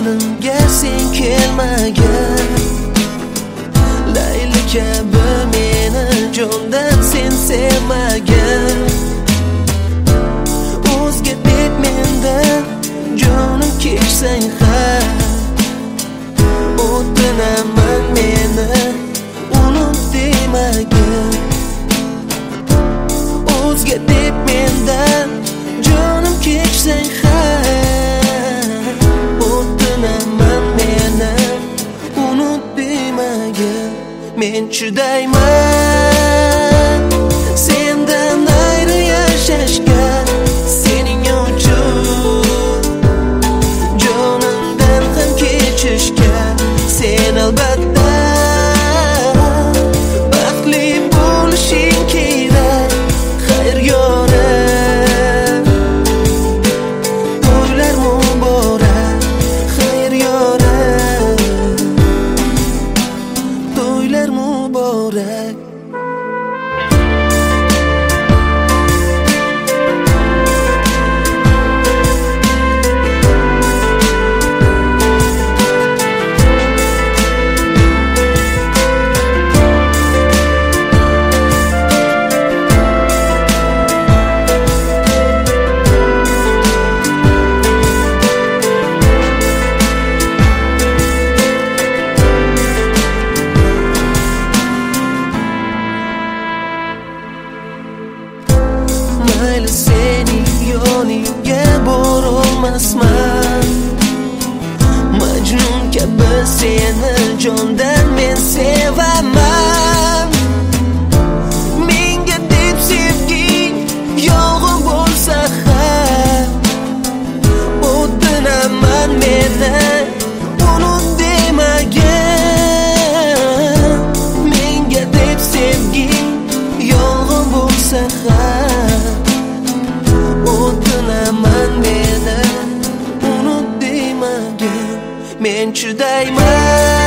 yonimga sen kelmagan. Layli kabi meni jondan sen sevmagan. O'zga deb mendan jonim keksang ham o'tinaman meni unut demagan. O'zga deb mendan jonim keksang ham o'tinaman meni unut demagan. Men chidayman sendan ayri yashashga, sening uchun jonimdan ham kechishga. Sen albatta baxtli bo'lishing kerak, xayr yorim. To'ylar muborak, xayr yorim. To'ylar muborak. Mayli sening yoningga borolmasman, Majnun kabi seni jondan men sevaman. Menga deb sevging yolg'on bo'lsa ham o'tinaman meni unut demagan. Menga deb sevging yolg'on bo'lsa ham o'tinaman meni unut demagan. Men chidayman